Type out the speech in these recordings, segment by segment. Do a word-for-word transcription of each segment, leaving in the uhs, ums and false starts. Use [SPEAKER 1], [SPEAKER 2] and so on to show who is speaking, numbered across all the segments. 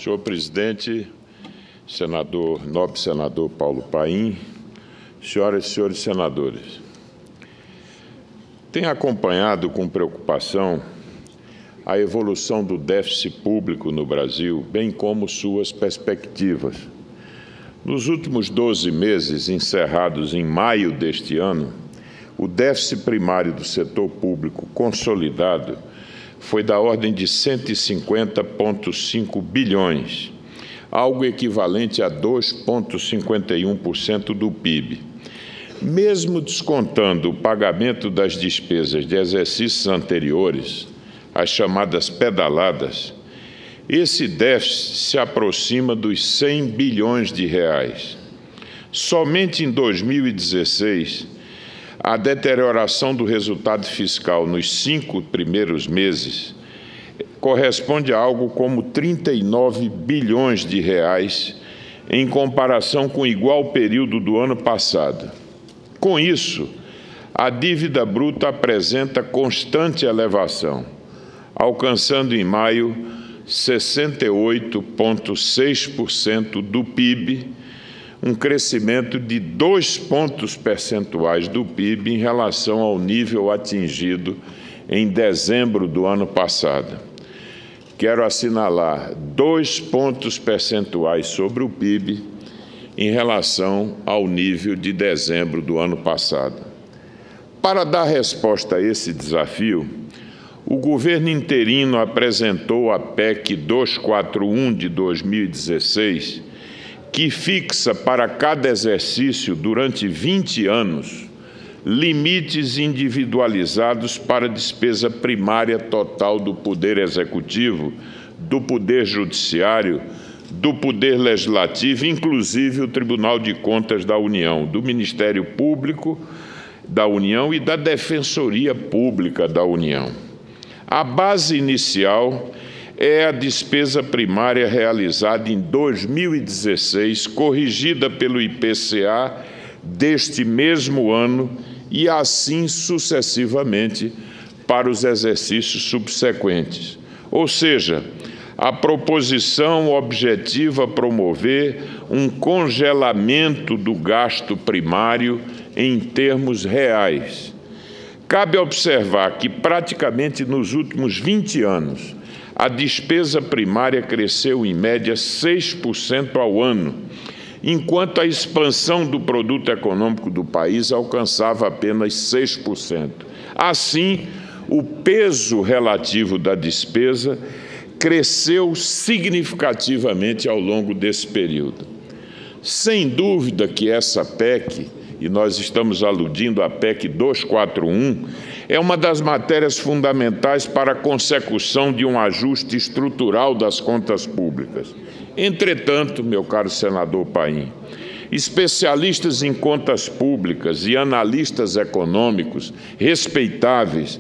[SPEAKER 1] Senhor presidente, senador, nobre senador Paulo Paim, senhoras e senhores senadores, tenho acompanhado com preocupação a evolução do déficit público no Brasil, bem como suas perspectivas. Nos últimos doze meses, encerrados em maio deste ano, o déficit primário do setor público consolidado foi da ordem de cento e cinquenta vírgula cinco bilhões, algo equivalente a dois vírgula cinquenta e um por cento do P I B. Mesmo descontando o pagamento das despesas de exercícios anteriores, as chamadas pedaladas, esse déficit se aproxima dos cem bilhões de reais. Somente em dois mil e dezesseis, a deterioração do resultado fiscal nos cinco primeiros meses corresponde a algo como trinta e nove bilhões de reais em comparação com o igual período do ano passado. Com isso, a dívida bruta apresenta constante elevação, alcançando em maio sessenta e oito vírgula seis por cento do P I B, um crescimento de dois pontos percentuais do P I B em relação ao nível atingido em dezembro do ano passado. Quero assinalar dois pontos percentuais sobre o P I B em relação ao nível de dezembro do ano passado. Para dar resposta a esse desafio, o governo interino apresentou a P E C duzentos e quarenta e um de dois mil e dezesseis, que fixa para cada exercício, durante vinte anos, limites individualizados para a despesa primária total do Poder Executivo, do Poder Judiciário, do Poder Legislativo, inclusive o Tribunal de Contas da União, do Ministério Público da União e da Defensoria Pública da União. A base inicial é a despesa primária realizada em dois mil e dezesseis, corrigida pelo I P C A deste mesmo ano e assim sucessivamente para os exercícios subsequentes. Ou seja, a proposição objetiva promover um congelamento do gasto primário em termos reais. Cabe observar que praticamente nos últimos vinte anos, a despesa primária cresceu em média seis por cento ao ano, enquanto a expansão do produto econômico do país alcançava apenas seis por cento. Assim, o peso relativo da despesa cresceu significativamente ao longo desse período. Sem dúvida que essa P E C, e nós estamos aludindo à P E C duzentos e quarenta e um, é uma das matérias fundamentais para a consecução de um ajuste estrutural das contas públicas. Entretanto, meu caro senador Paim, especialistas em contas públicas e analistas econômicos respeitáveis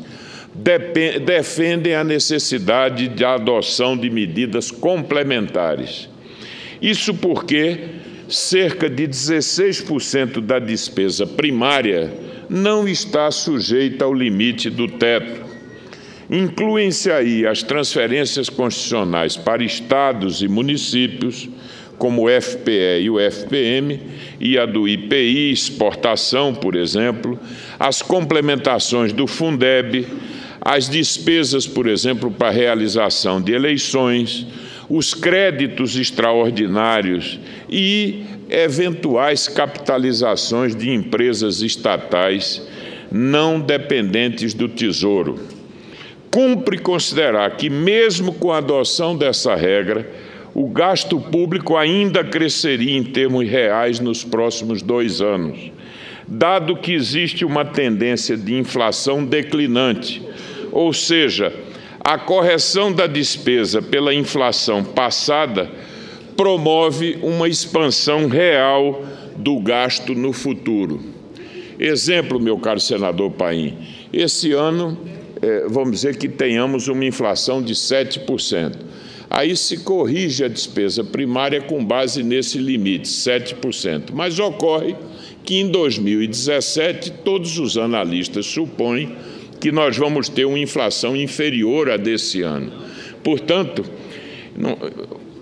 [SPEAKER 1] defendem a necessidade de adoção de medidas complementares. Isso porque cerca de dezesseis por cento da despesa primária não está sujeita ao limite do teto. Incluem-se aí as transferências constitucionais para estados e municípios, como o F P E e o F P M, e a do I P I, exportação, por exemplo, as complementações do Fundeb, as despesas, por exemplo, para a realização de eleições, os créditos extraordinários e eventuais capitalizações de empresas estatais não dependentes do Tesouro. Cumpre considerar que, mesmo com a adoção dessa regra, o gasto público ainda cresceria em termos reais nos próximos dois anos, dado que existe uma tendência de inflação declinante, ou seja, a correção da despesa pela inflação passada promove uma expansão real do gasto no futuro. Exemplo, meu caro senador Paim, esse ano, eh, vamos dizer que tenhamos uma inflação de sete por cento. Aí se corrige a despesa primária com base nesse limite, sete por cento. Mas ocorre que em dois mil e dezessete, todos os analistas supõem que nós vamos ter uma inflação inferior à desse ano. Portanto, não,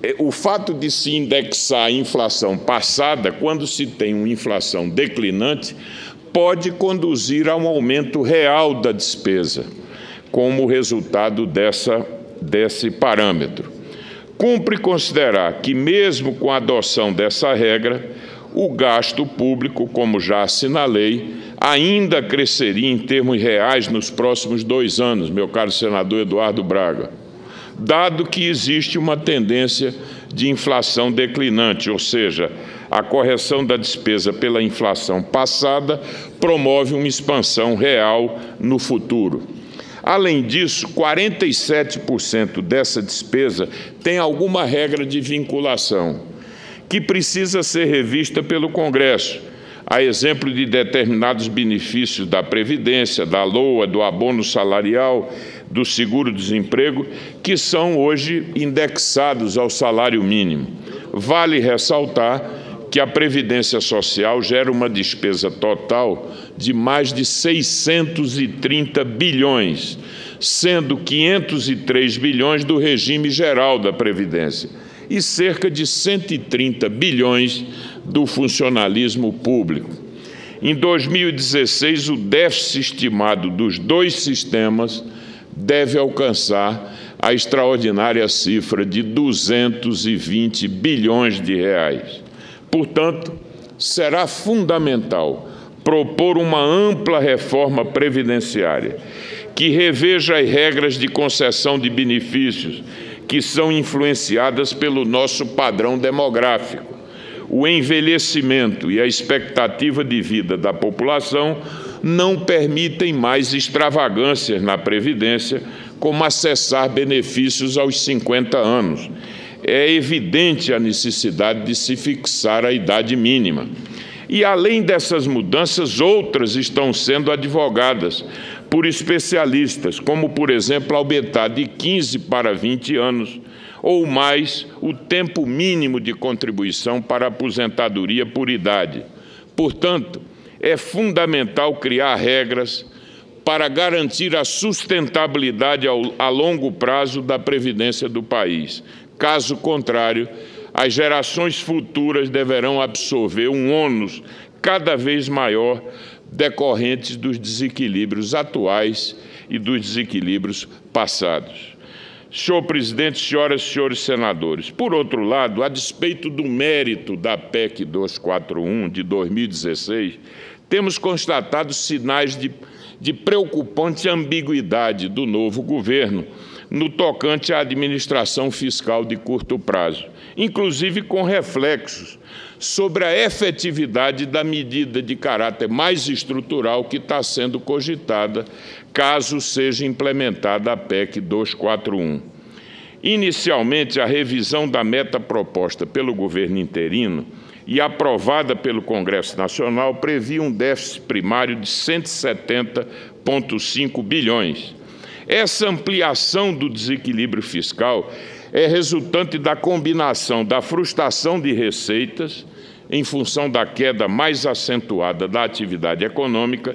[SPEAKER 1] o fato de se indexar a inflação passada, quando se tem uma inflação declinante, pode conduzir a um aumento real da despesa, como resultado dessa, desse parâmetro. Cumpre considerar que, mesmo com a adoção dessa regra, o gasto público, como já assinalei, ainda cresceria em termos reais nos próximos dois anos, meu caro senador Eduardo Braga, dado que existe uma tendência de inflação declinante, ou seja, a correção da despesa pela inflação passada promove uma expansão real no futuro. Além disso, quarenta e sete por cento dessa despesa tem alguma regra de vinculação, que precisa ser revista pelo Congresso, a exemplo de determinados benefícios da Previdência, da LOA, do abono salarial, do seguro-desemprego, que são hoje indexados ao salário mínimo. Vale ressaltar que a Previdência Social gera uma despesa total de mais de seiscentos e trinta bilhões, sendo quinhentos e três bilhões do regime geral da Previdência e cerca de cento e trinta bilhões do funcionalismo público. Em dois mil e dezesseis, o déficit estimado dos dois sistemas deve alcançar a extraordinária cifra de duzentos e vinte bilhões de reais. Portanto, será fundamental propor uma ampla reforma previdenciária que reveja as regras de concessão de benefícios que são influenciadas pelo nosso padrão demográfico. O envelhecimento e a expectativa de vida da população não permitem mais extravagâncias na Previdência, como acessar benefícios aos cinquenta anos. É evidente a necessidade de se fixar a idade mínima. E, além dessas mudanças, outras estão sendo advogadas por especialistas, como, por exemplo, aumentar de quinze para vinte anos ou mais o tempo mínimo de contribuição para a aposentadoria por idade. Portanto, é fundamental criar regras para garantir a sustentabilidade ao, a longo prazo da Previdência do país. Caso contrário, as gerações futuras deverão absorver um ônus cada vez maior decorrentes dos desequilíbrios atuais e dos desequilíbrios passados. Senhor presidente, senhoras e senhores senadores, por outro lado, a despeito do mérito da P E C duzentos e quarenta e um de dois mil e dezesseis, temos constatado sinais de, de preocupante ambiguidade do novo governo no tocante à administração fiscal de curto prazo, inclusive com reflexos sobre a efetividade da medida de caráter mais estrutural que está sendo cogitada, caso seja implementada a P E C duzentos e quarenta e um. Inicialmente, a revisão da meta proposta pelo governo interino e aprovada pelo Congresso Nacional previa um déficit primário de cento e setenta vírgula cinco bilhões. Essa ampliação do desequilíbrio fiscal é resultante da combinação da frustração de receitas, em função da queda mais acentuada da atividade econômica,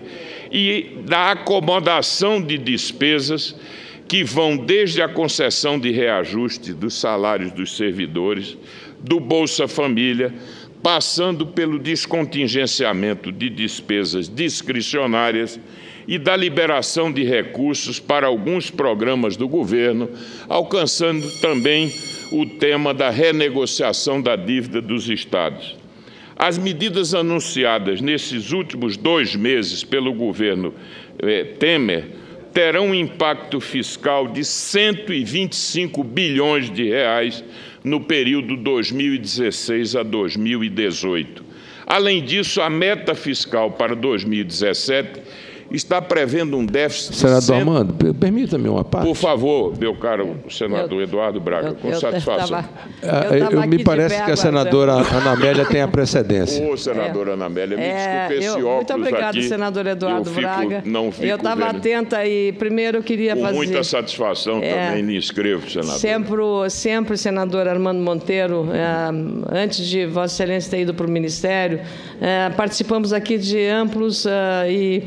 [SPEAKER 1] e da acomodação de despesas que vão desde a concessão de reajuste dos salários dos servidores, do Bolsa Família, passando pelo descontingenciamento de despesas discricionárias e da liberação de recursos para alguns programas do governo, alcançando também o tema da renegociação da dívida dos estados. As medidas anunciadas nesses últimos dois meses pelo governo eh, Temer terão um impacto fiscal de cento e vinte e cinco bilhões de reais no período dois mil e dezesseis a dois mil e dezoito. Além disso, a meta fiscal para dois mil e dezessete está prevendo um déficit...
[SPEAKER 2] Senador
[SPEAKER 1] cem...
[SPEAKER 2] Armando, permita-me uma parte.
[SPEAKER 1] Por favor, meu caro senador eu, Eduardo Braga, eu, com eu satisfação.
[SPEAKER 2] Tava, eu, eu me parece que a senadora Ana Amélia tem a precedência.
[SPEAKER 1] Ô, senadora é, Ana Amélia, me
[SPEAKER 3] é,
[SPEAKER 1] desculpe esse
[SPEAKER 3] eu,
[SPEAKER 1] óculos
[SPEAKER 3] muito obrigado,
[SPEAKER 1] aqui,
[SPEAKER 3] senador Eduardo
[SPEAKER 1] eu fico,
[SPEAKER 3] Braga.
[SPEAKER 1] Não fico
[SPEAKER 3] eu estava atenta e primeiro eu queria
[SPEAKER 1] com
[SPEAKER 3] fazer...
[SPEAKER 1] Com muita satisfação é, também me inscrevo, senador.
[SPEAKER 3] Sempre, sempre, senador Armando Monteiro, é, antes de Vossa Excelência ter ido para o Ministério, é, participamos aqui de amplos uh, e muito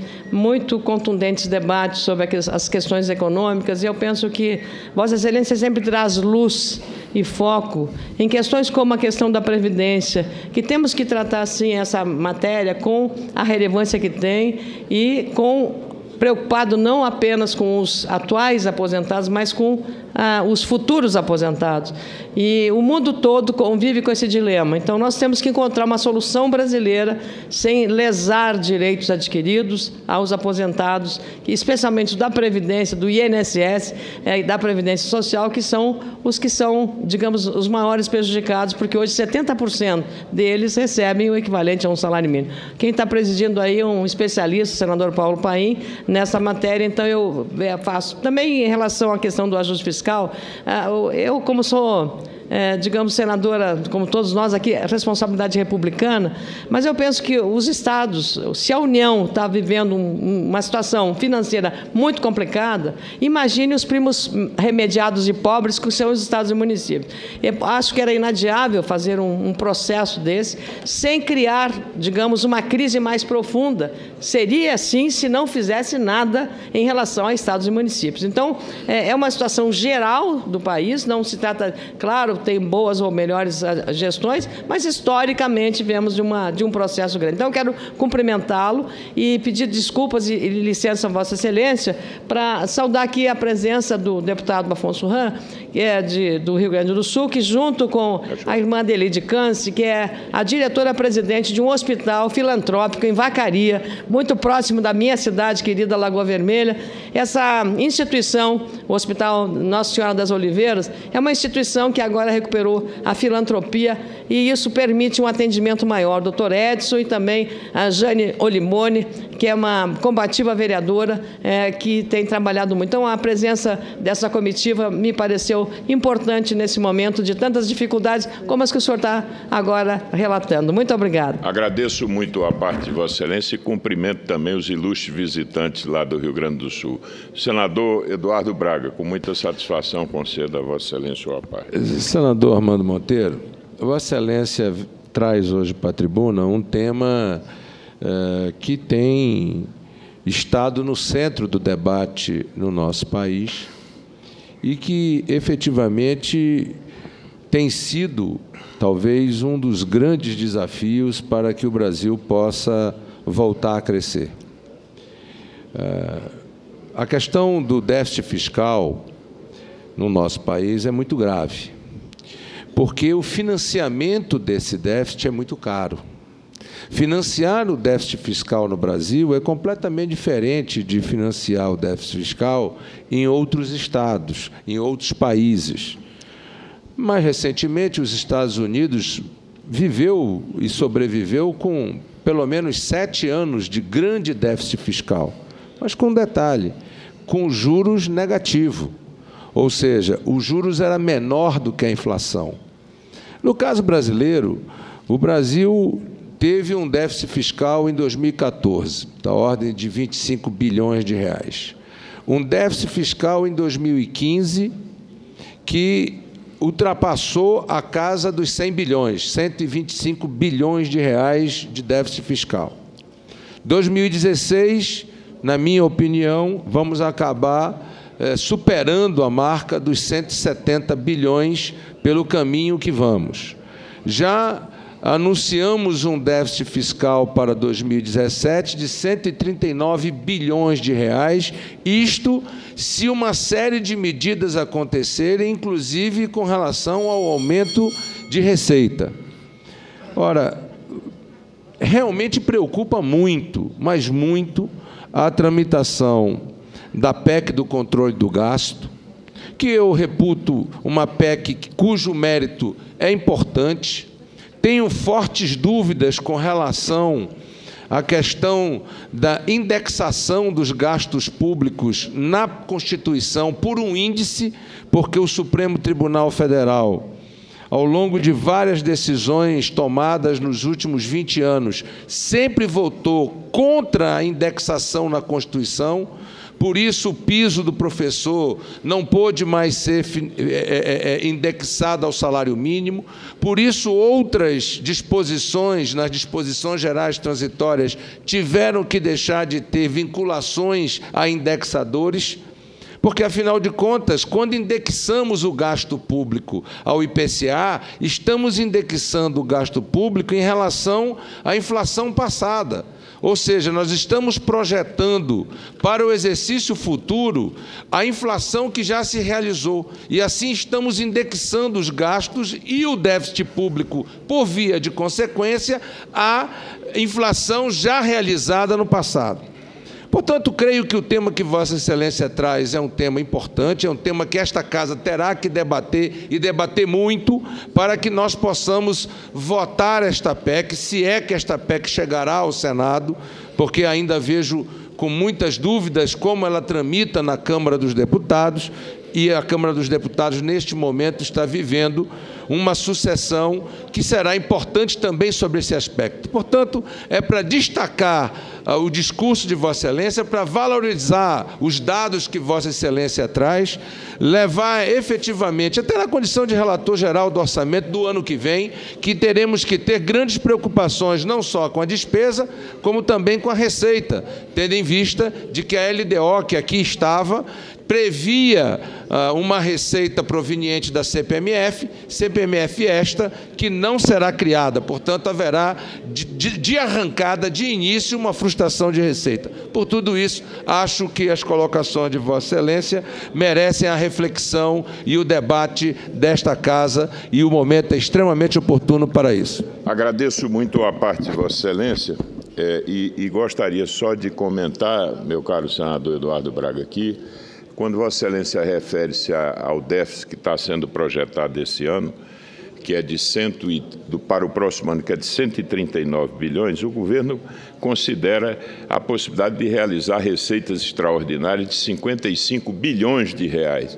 [SPEAKER 3] muito contundentes debates sobre as questões econômicas, e eu penso que Vossa Excelência sempre traz luz e foco em questões como a questão da Previdência, que temos que tratar, sim, essa matéria com a relevância que tem e com preocupado não apenas com os atuais aposentados, mas com ah, os futuros aposentados. E o mundo todo convive com esse dilema. Então, nós temos que encontrar uma solução brasileira sem lesar direitos adquiridos aos aposentados, especialmente da Previdência, do I N S S eh, e da Previdência Social, que são os que são, digamos, os maiores prejudicados, porque hoje setenta por cento deles recebem o equivalente a um salário mínimo. Quem está presidindo aí é um especialista, o senador Paulo Paim, nessa matéria, então eu faço. Também em relação à questão do ajuste fiscal, eu, como sou, é, digamos, senadora, como todos nós aqui, responsabilidade republicana, mas eu penso que os estados, se a União está vivendo um, uma situação financeira muito complicada, imagine os primos remediados e pobres que são os estados e municípios. Eu acho que era inadiável fazer um, um processo desse sem criar, digamos, uma crise mais profunda. Seria assim se não fizesse nada em relação a estados e municípios. Então, é, é uma situação geral do país, não se trata, claro, tem boas ou melhores gestões, mas historicamente vemos de, uma, de um processo grande. Então, eu quero cumprimentá-lo e pedir desculpas e, e licença a Vossa Excelência para saudar aqui a presença do deputado Afonso Ram, que é de, do Rio Grande do Sul, que junto com a irmã dele de Câncer, que é a diretora-presidente de um hospital filantrópico em Vacaria, muito próximo da minha cidade querida, Lagoa Vermelha. Essa instituição, o Hospital Nossa Senhora das Oliveiras, é uma instituição que agora recuperou a filantropia e isso permite um atendimento maior. Doutor Edson e também a Jane Olimone, que é uma combativa vereadora é, que tem trabalhado muito. Então, a presença dessa comitiva me pareceu importante nesse momento de tantas dificuldades como as que o senhor está agora relatando. Muito obrigado.
[SPEAKER 1] Agradeço muito a parte de Vossa Excelência e cumprimento também os ilustres visitantes lá do Rio Grande do Sul. Senador Eduardo Braga, com muita satisfação concedo a Vossa Excelência a parte.
[SPEAKER 2] Senador Armando Monteiro, Vossa Excelência traz hoje para a tribuna um tema eh, que tem estado no centro do debate no nosso país e que, efetivamente, tem sido, talvez, um dos grandes desafios para que o Brasil possa voltar a crescer. A questão do déficit fiscal no nosso país é muito grave, porque o financiamento desse déficit é muito caro. Financiar o déficit fiscal no Brasil é completamente diferente de financiar o déficit fiscal em outros estados, em outros países. Mais recentemente, os Estados Unidos viveu e sobreviveu com pelo menos sete anos de grande déficit fiscal, mas com um detalhe, com juros negativos, ou seja, os juros era menor do que a inflação. No caso brasileiro, o Brasil teve um déficit fiscal em dois mil e quatorze, da ordem de vinte e cinco bilhões de reais. Um déficit fiscal em dois mil e quinze que ultrapassou a casa dos cem bilhões, cento e vinte e cinco bilhões de reais de déficit fiscal. dois mil e dezesseis, na minha opinião, vamos acabar eh, superando a marca dos cento e setenta bilhões pelo caminho que vamos. Já anunciamos um déficit fiscal para dois mil e dezessete de cento e trinta e nove bilhões de reais, isto se uma série de medidas acontecerem, inclusive com relação ao aumento de receita. Ora, realmente preocupa muito, mas muito, a tramitação da P E C do controle do gasto, que eu reputo uma P E C cujo mérito é importante. Tenho fortes dúvidas com relação à questão da indexação dos gastos públicos na Constituição por um índice, porque o Supremo Tribunal Federal, ao longo de várias decisões tomadas nos últimos vinte anos, sempre votou contra a indexação na Constituição, por isso o piso do professor não pôde mais ser é, é, indexado ao salário mínimo, por isso outras disposições, nas disposições gerais transitórias, tiveram que deixar de ter vinculações a indexadores, porque, afinal de contas, quando indexamos o gasto público ao I P C A, estamos indexando o gasto público em relação à inflação passada. Ou seja, nós estamos projetando para o exercício futuro a inflação que já se realizou. E, assim, estamos indexando os gastos e o déficit público, por via de consequência, à inflação já realizada no passado. Portanto, creio que o tema que Vossa Excelência traz é um tema importante, é um tema que esta Casa terá que debater, e debater muito, para que nós possamos votar esta P E C, se é que esta P E C chegará ao Senado, porque ainda vejo com muitas dúvidas como ela tramita na Câmara dos Deputados, e a Câmara dos Deputados, neste momento, está vivendo uma sucessão que será importante também sobre esse aspecto. Portanto, é para destacar uh, o discurso de Vossa Excelência, para valorizar os dados que Vossa Excelência traz, levar efetivamente, até na condição de relator geral do orçamento do ano que vem, que teremos que ter grandes preocupações, não só com a despesa, como também com a receita, tendo em vista de que a L D O, que aqui estava, previa uh, uma receita proveniente da C P M F, C P M F esta que não será criada, portanto, haverá de, de, de arrancada, de início, uma frustração de receita. Por tudo isso, acho que as colocações de Vossa Excelência merecem a reflexão e o debate desta Casa, e o momento é extremamente oportuno para isso.
[SPEAKER 1] Agradeço muito a parte de Vossa Excelência, é, e, e gostaria só de comentar, meu caro senador Eduardo Braga, aqui, quando Vossa Excelência refere-se ao déficit que está sendo projetado esse ano, que é de cento e, do, para o próximo ano, que é de cento e trinta e nove bilhões, o governo considera a possibilidade de realizar receitas extraordinárias de cinquenta e cinco bilhões de reais,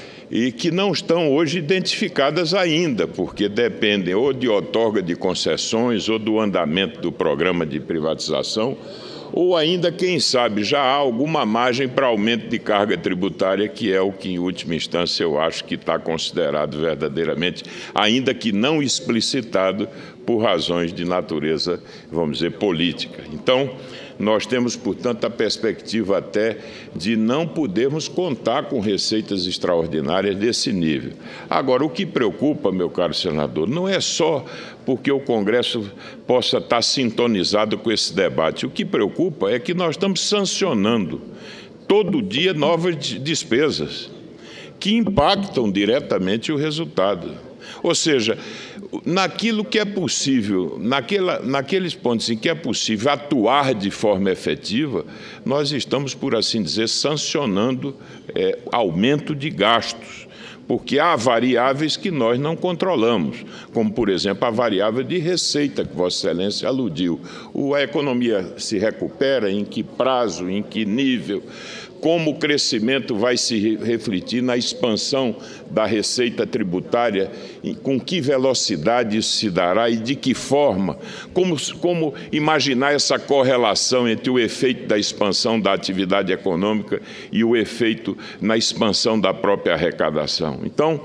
[SPEAKER 1] e que não estão hoje identificadas ainda, porque dependem ou de outorga de concessões ou do andamento do programa de privatização, ou ainda, quem sabe, já há alguma margem para aumento de carga tributária, que é o que, em última instância, eu acho que está considerado verdadeiramente, ainda que não explicitado, por razões de natureza, vamos dizer, política. Então, nós temos, portanto, a perspectiva até de não podermos contar com receitas extraordinárias desse nível. Agora, o que preocupa, meu caro senador, não é só porque o Congresso possa estar sintonizado com esse debate. O que preocupa é que nós estamos sancionando todo dia novas despesas que impactam diretamente o resultado. Ou seja, naquilo que é possível, naquela, naqueles pontos em que é possível atuar de forma efetiva, nós estamos, por assim dizer, sancionando é, aumento de gastos, porque há variáveis que nós não controlamos, como, por exemplo, a variável de receita, que Vossa Excelência aludiu. A economia se recupera, em que prazo, em que nível, como o crescimento vai se refletir na expansão da receita tributária, com que velocidade isso se dará e de que forma, como, como imaginar essa correlação entre o efeito da expansão da atividade econômica e o efeito na expansão da própria arrecadação. Então,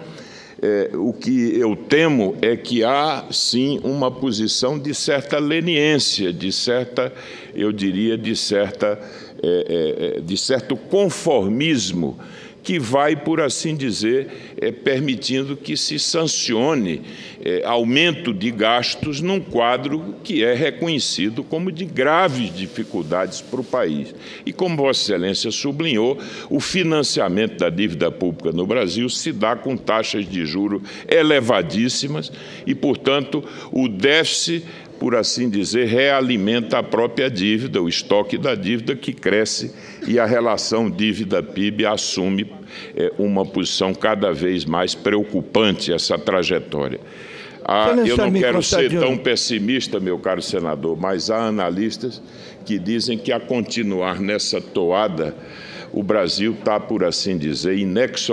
[SPEAKER 1] É, o que eu temo é que há, sim, uma posição de certa leniência, de certa, eu diria, de, certa, é, é, de certo conformismo, que vai, por assim dizer, é, permitindo que se sancione é, aumento de gastos num quadro que é reconhecido como de graves dificuldades para o país. E, como Vossa Excelência sublinhou, o financiamento da dívida pública no Brasil se dá com taxas de juros elevadíssimas e, portanto, o déficit, por assim dizer, realimenta a própria dívida, o estoque da dívida que cresce, e a relação dívida-P I B assume é, uma posição cada vez mais preocupante, essa trajetória. Ah, eu não quero ser tão pessimista, meu caro senador, mas há analistas que dizem que, a continuar nessa toada, o Brasil está, por assim dizer,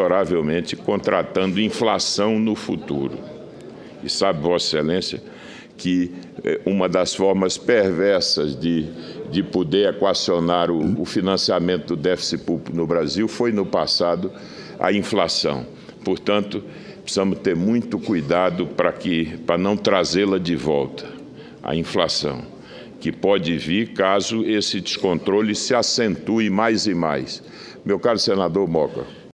[SPEAKER 1] inexoravelmente contratando inflação no futuro. E sabe, Vossa Excelência, que uma das formas perversas de, de poder equacionar o, o financiamento do déficit público no Brasil foi, no passado, a inflação. Portanto, precisamos ter muito cuidado para que, para não trazê-la de volta, a inflação, que pode vir caso esse descontrole se acentue mais e mais. Meu caro senador Moca.